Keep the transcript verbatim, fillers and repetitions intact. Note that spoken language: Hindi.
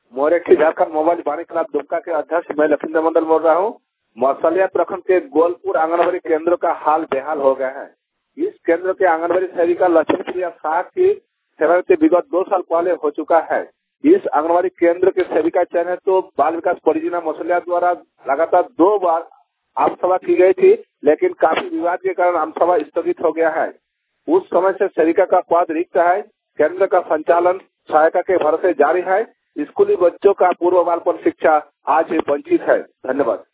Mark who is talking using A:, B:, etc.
A: मोरेठी झारखंड मोबाइल वाणी क्लब दुमका के अध्यक्ष मैं लखींद्र मंडल बोल रहा हूँ। मौसलिया प्रखंड के गोलपुर आंगनबाड़ी केंद्र का हाल बेहाल हो गया है। इस केंद्र के आंगनबाड़ी सेविका लक्ष्मी प्रिया साह की सेवानिवृत्ति विगत दो साल पहले हो चुका है। इस आंगनबाड़ी केंद्र के सेविका चयन है तो बाल विकास परियोजना मौसलिया द्वारा लगातार दो बार आम सभा की गई थी, लेकिन काफी विवाद के कारण आम सभा स्थगित हो गया है। उस समय से सेविका का पद रिक्त है। केंद्र का संचालन सहायिका के भरोसे जारी है। स्कूली बच्चों का पूर्व बाल पर शिक्षा आज भी वंचित है। धन्यवाद।